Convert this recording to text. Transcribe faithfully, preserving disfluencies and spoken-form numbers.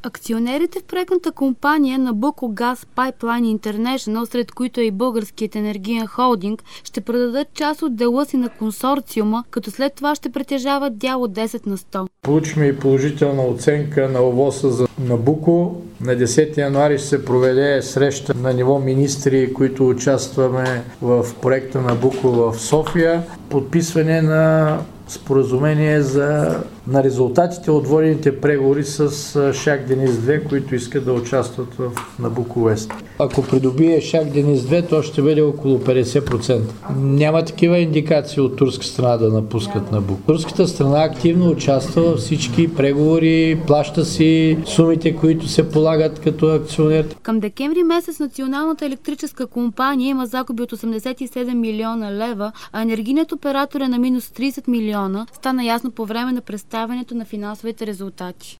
Акционерите в проектната компания Набуко Газ Пайплайн Интернешънъл, сред които е и Българският енергиен холдинг, ще продадат част от дела си на консорциума, като след това ще притежават дял от десет на сто. Получихме и положителна оценка на ОВОС-а за Набуко. На десети януари ще се проведе среща на ниво министри, които участваме в проекта Набуко в София. Подписване на споразумение за на резултатите от водените преговори с Шах Дениз две, които искат да участват в Набуко Уест. Ако придобие Шах Дениз две, то ще бъде около петдесет процента. Няма такива индикации от турска страна да напускат Набуко. Турската страна активно участва във всички преговори, плаща си сумите, които се полагат като акционер. Към декември месец Националната електрическа компания има загуби от осемдесет и седем милиона лева, а енергийният оператор е на минус тридесет милиона. Стана ясно по време на представянето на финансовите резултати.